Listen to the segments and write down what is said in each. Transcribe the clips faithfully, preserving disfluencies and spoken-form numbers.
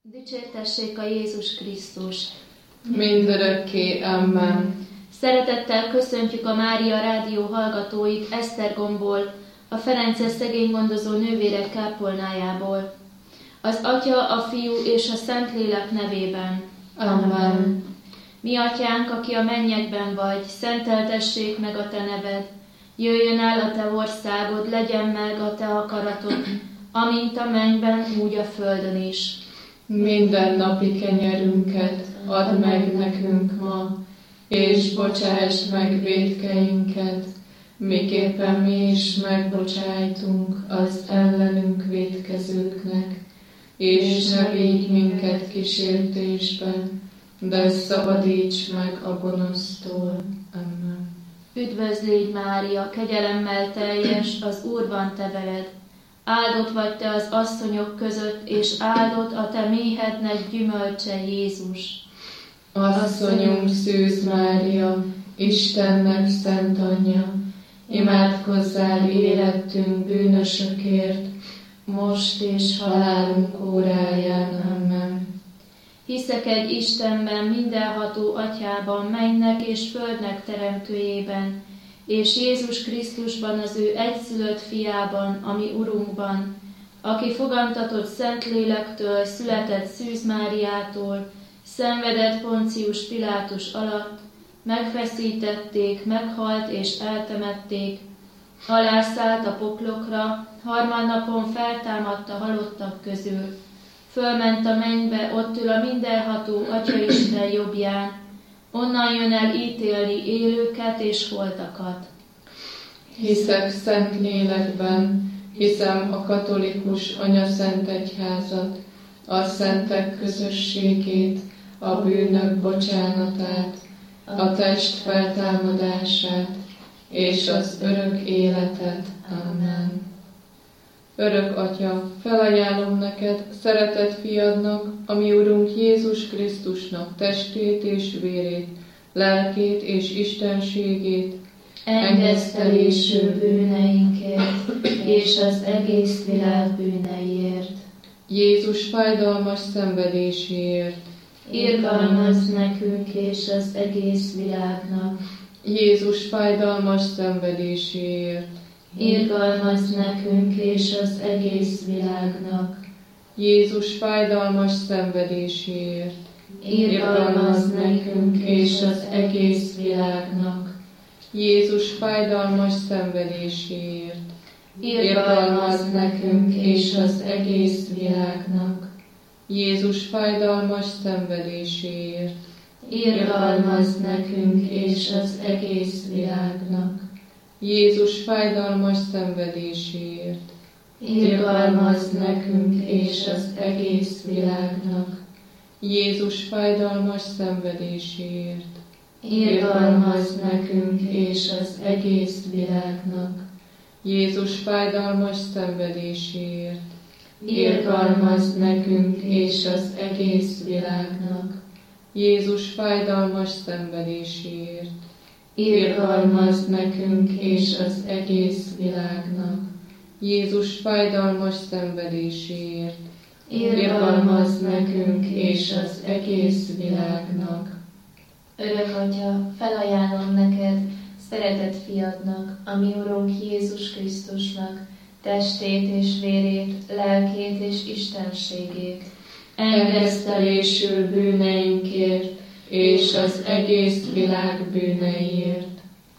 Dicsértessék a Jézus Krisztus! Mindörökké, amen. Szeretettel köszöntjük a Mária Rádió hallgatóit Esztergomból, a Ferences szegénygondozó nővérek kápolnájából. Az Atya, a Fiú és a Szentlélek nevében. Amen. Mi Atyánk, aki a mennyekben vagy, szenteltessék meg a te neved. Jöjjön el a te országod, legyen meg a te akaratod, amint a mennyben, úgy a földön is. Minden napi kenyerünket add meg nekünk ma, és bocsáss meg vétkeinket, miképpen mi is megbocsájtunk az ellenünk vétkezőknek, és ne vigy minket kísértésben, de szabadíts meg a gonosztól. Amen. Üdvözl légy, Mária, kegyelemmel teljes, az Úr van te veled. Áldott vagy te az asszonyok között, és áldott a te méhednek gyümölcse, Jézus. Asszonyunk Szűz Mária, Istennek szent anyja, imádkozzál érettünk bűnösökért, most és halálunk óráján. Amen. Hiszek egy Istenben, mindenható Atyában, mennynek és földnek teremtőjében, és Jézus Krisztusban, az ő egyszülött fiában, ami Urunkban, aki fogantatott Szentlélektől, született Szűz Máriától, szenvedett Poncius Pilátus alatt, megfeszítették, meghalt és eltemették, alászállt a poklokra, harmadnapon feltámadt a halottak közül, fölment a mennybe, ott ül a mindenható Atyaisten jobbján, onnan jön el ítélni élőket és holtakat. Hiszek szent lélekben, hiszem a katolikus anyaszent egyházat, a szentek közösségét, a bűnök bocsánatát, a test feltámadását és az örök életet. Amen. Örök Atya, felajánlom neked szeretett fiadnak, a mi Urunk Jézus Krisztusnak testét és vérét, lelkét és istenségét, engesztelésű bűneinkért és az egész világ bűneiért. Jézus fájdalmas szenvedéséért, irgalmazz nekünk és az egész világnak. Jézus fájdalmas szenvedéséért, irgalmazz nekünk és az egész világnak. Jézus fájdalmas szenvedéséért, irgalmazz nekünk és az egész világnak. Jézus fájdalmas szenvedéséért, irgalmazz nekünk és az egész világnak. Jézus fájdalmas szenvedéséért, irgalmazz nekünk és az egész világnak. Jézus fájdalmas szenvedéséért, irgalmazz nekünk és az egész világnak. Jézus fájdalmas szenvedéséért, irgalmazz nekünk és az egész világnak. Jézus fájdalmas szenvedéséért, irgalmazz nekünk és az egész világnak. Jézus fájdalmas szenvedéséért, irgalmazz nekünk és az egész világnak. Jézus fájdalmas szenvedéséért, irgalmazz nekünk és az egész világnak. Örök Atya, felajánlom neked, szeretett fiadnak, a mi Urunk Jézus Krisztusnak, testét és vérét, lelkét és istenségét, engesztelésül bűneinkért és az egész világ bűneiért.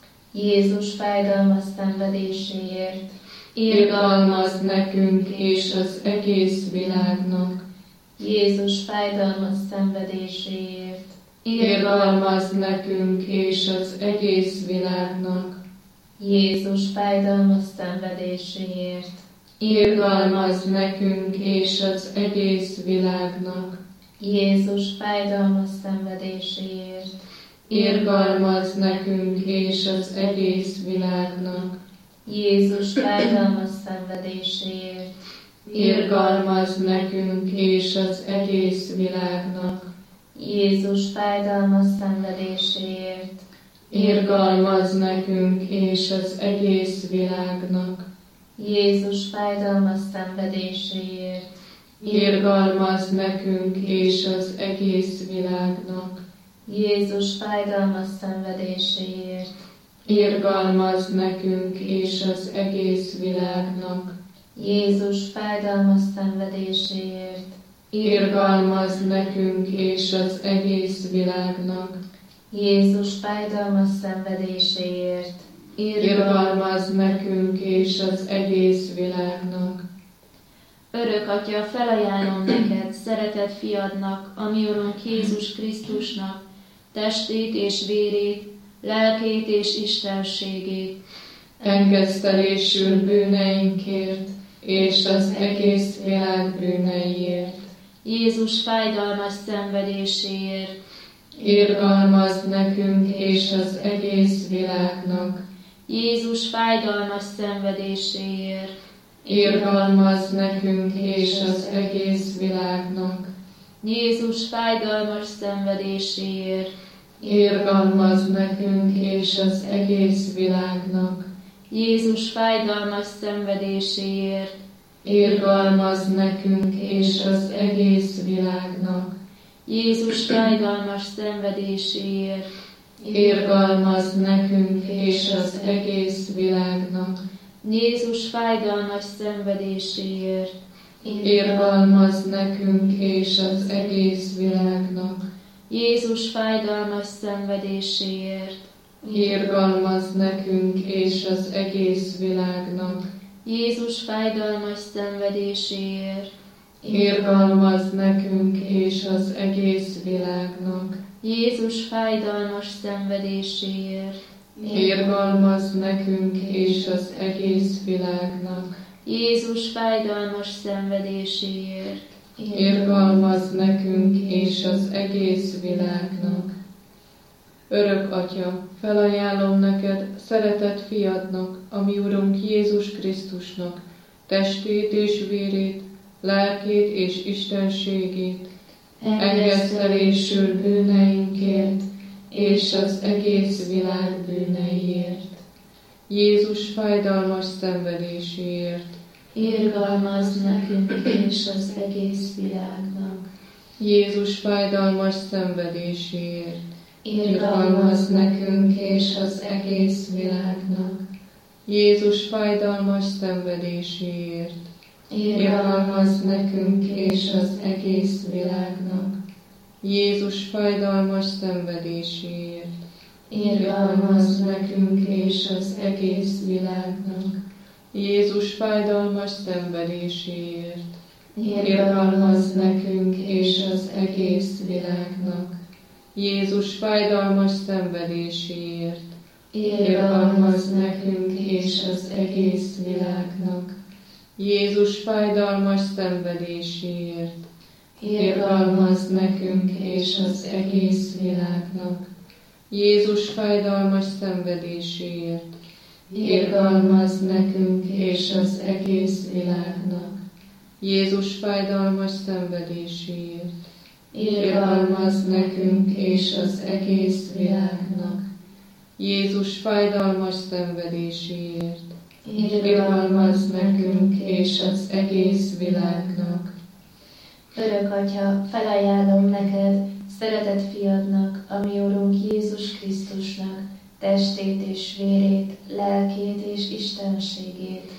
Jézus fájdalmas szenvedéséért, irgalmazz nekünk és az egész világnak. Jézus fájdalmas szenvedéséért, irgalmazz nekünk és az egész világnak. Jézus fájdalmas szenvedéséért, irgalmazz nekünk és az egész világnak. Jézus fájdalmas szenvedéséért, irgalmazz nekünk és az egész világnak. Jézus fájdalmas szenvedéséért, irgalmazz nekünk és az egész világnak. Jézus fájdalmas szenvedéséért, irgalmazz nekünk és az egész világnak. Jézus fájdalmas szenvedéséért, irgalmazz nekünk és az egész világnak. Jézus fájdalmas szenvedéséért, Irgalmazz nekünk és az egész világnak. Jézus fájdalmas szenvedéséért, Irgalmazz nekünk és az egész világnak. Jézus fájdalmas szenvedéséért, Irgalmazz nekünk és az egész világnak. Örök Atya, felajánlom neked, szeretett fiadnak, a mi Urunk Jézus Krisztusnak, testét és vérét, lelkét és istenségét, Engesztelésül bűneinkért és az egész világ bűneiért. Jézus fájdalmas szenvedéséért, Irgalmazz nekünk és az egész világnak. Jézus fájdalmas szenvedéséért, Irgalmazz nekünk és az egész világnak. Jézus fájdalmas szenvedéséért, Irgalmazz nekünk és az egész világnak. Jézus fájdalmas szenvedéséért, Irgalmazz nekünk és az egész világnak. Jézus fájdalmas szenvedéséért, Irgalmazz nekünk és az egész világnak. Jézus fájdalmas szenvedéséért, Irgalmazz nekünk és az egész világnak. Jézus fájdalmas szenvedéséért, Irgalmazz nekünk és az egész világnak. Jézus fájdalmas szenvedéséért, Irgalmazz nekünk és az egész világnak. Jézus fájdalmas szenvedéséért, Irgalmazz nekünk és az egész világnak. Jézus fájdalmas szenvedéséért, Irgalmazz nekünk és az egész világnak. Örök Atya, felajánlom neked, szeretett fiadnak, a mi Urunk Jézus Krisztusnak, testét és vérét, lelkét és istenségét, engesztelésül bűneinkért és az egész világ bűneiért. Jézus fájdalmas szenvedéséért, irgalmazz nekünk és az egész világnak. Jézus fájdalmas szenvedéséért, Irgalmazz nekünk és az egész világnak. Jézus fájdalmas szenvedéséért, irgalmazz nekünk és az egész világnak. Jézus fájdalmas szenvedéséért, irgalmazz nekünk és az egész világnak. Jézus fájdalmas szenvedéséért, irgalmazz nekünk és az egész világnak. Jézus fájdalmas szenvedéséért, irgalmazz nekünk és az egész világnak. Jézus fájdalmas szenvedéséért, irgalmazz nekünk és az egész világnak. Jézus fájdalmas szenvedéséért, irgalmazz nekünk és az egész világnak. Jézus fájdalmas szenvedéséért, irgalmazz nekünk és az egész világnak. Jézus fájdalmas szenvedéséért, irgalmazz nekünk és az egész világnak. Örök Atya, felajánlom neked, szeretett fiadnak, a mi Urunk Jézus Krisztusnak, testét és vérét, lelkét és istenségét,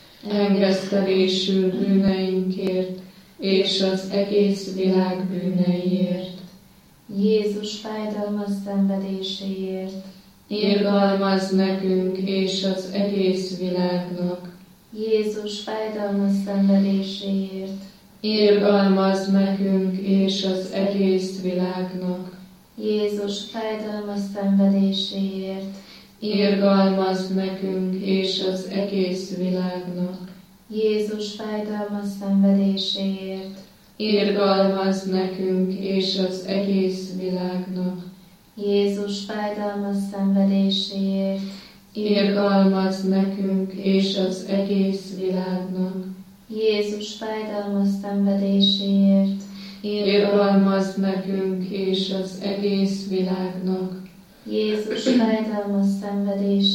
Engesztelésül bűneinkért és az egész világ bűneiért. Jézus fájdalmas szenvedéséért, Irgalmazz nekünk és az egész világnak. Jézus fájdalmas szenvedéséért, Irgalmazz nekünk és az egész világnak. Jézus fájdalmas szenvedéséért, Irgalmazz nekünk és az egész világnak. Jézus fájdalmas szenvedéséért, Irgalmazz nekünk és az egész világnak. Jézus fájdalmas szenvedéséért, Irgalmazz nekünk és az egész világnak. Jézus fájdalmas szenvedéséért, Irgalmazz nekünk és az egész világnak. Jézus fájdalmas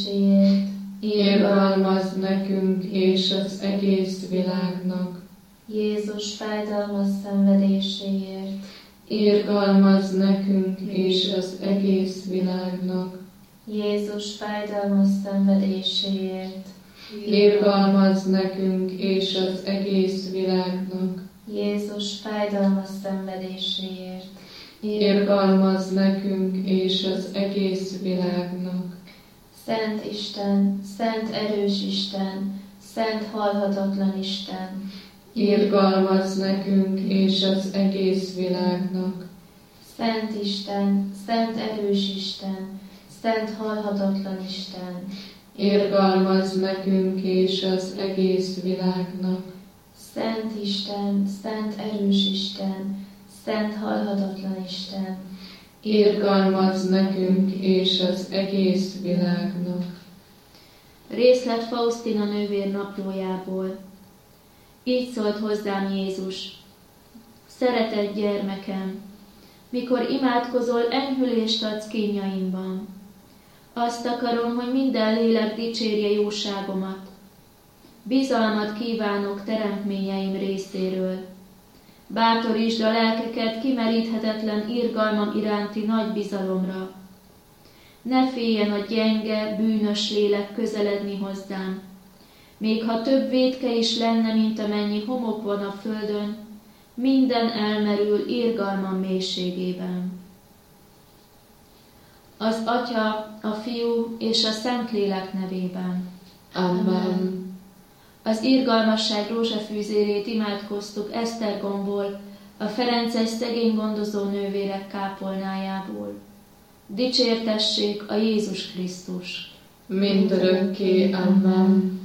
szenvedéséért, Irgalmazz nekünk és az egész világnak. Jézus fájdalmas szenvedéséért, irgalmazz nekünk és az egész világnak. Jézus fájdalmas szenvedéséért, irgalmazz nekünk és az egész világnak. Jézus fájdalmas szenvedéséért, irgalmazz nekünk és az egész világnak. Szent Isten, szent erős Isten, szent halhatatlan Isten, irgalmazz nekünk és az egész világnak. Szent Isten, szent erős Isten, szent halhatatlan Isten, irgalmazz nekünk és az egész világnak. Szent Isten, szent erős Isten, szent halhatatlan Isten, irgalmazz nekünk és az egész világnak. Részlet Faustina nővér naplójából. Így szólt hozzám Jézus: Szeretett gyermekem, mikor imádkozol, enyhülést adsz kínjaimban. Azt akarom, hogy minden lélek dicsérje jóságomat. Bizalmat kívánok teremtményeim részéről. Bátorítsd a lelkeket kimeríthetetlen irgalmam iránti nagy bizalomra. Ne féljen a gyenge, bűnös lélek közeledni hozzám. Még ha több vétke is lenne, mint amennyi homok van a földön, minden elmerül irgalmam mélységében. Az Atya, a Fiú és a Szentlélek nevében. Amen. Az irgalmasság rózsafűzérét imádkoztuk Esztergomból, a ferences szegény gondozó nővérek kápolnájából. Dicsértessék a Jézus Krisztus! Mindörökké. Amen.